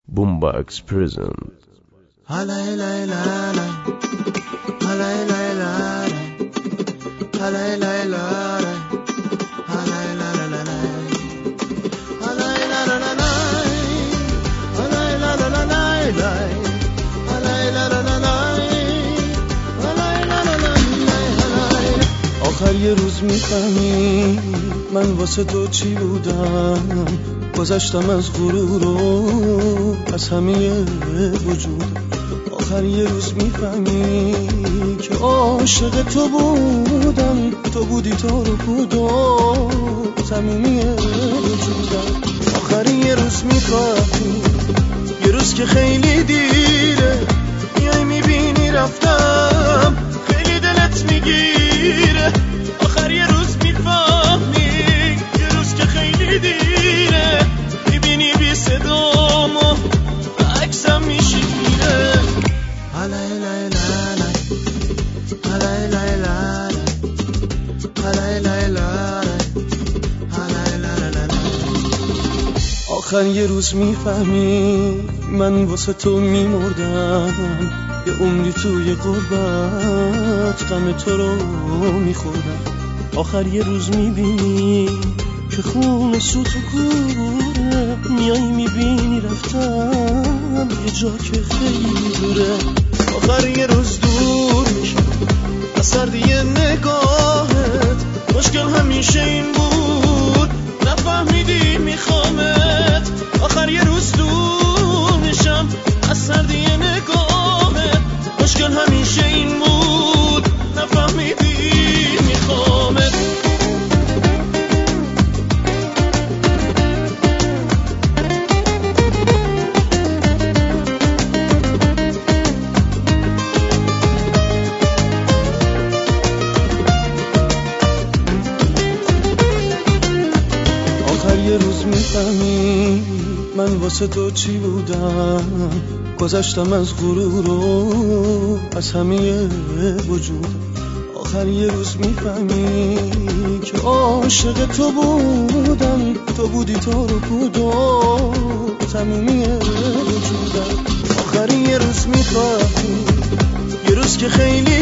Boombox present. آخر یه روز میفهمی من واسه تو چی بودم، گذشتم از غرور و از همه وجود. آخر یه روز میفهمی که عاشق تو بودم، تو بودی تو رو بود و تمومی وجودم. آخر یه روز میفهمی یه روز که خیلی دیره، میای میبینی رفتم خیلی دلت میگیره. آخر یه روز میفهمی یه روز که خیلی دیره، میبینی بی صدام و عکسم میشیره. آخر یه روز میفهمی من واسه تو میمردم، یه عمری توی غربت غم تو رو میخوردم. آخر یه روز میبینی که خون سوت و کوره، میای میبینی رفتم یه جا که خیلی دوره. آخر یه روز دور میشم از سردی نگاهت، مشکل همیشه این بود نفهمیدی میخوامت. آخر یه روز دور میشم از سردی نگاهت، مشکل همیشه این بود نفهمیدی میخوامت. یه روز میفهمی من واسه تو چی بودم، گذشتم از غرور و از همه وجود. آخر یه روز میفهمی که عاشق تو بودم، تو بودی تو رو بود و تمومی وجودم. آخر یه روز میفهمی یه روز که خیلی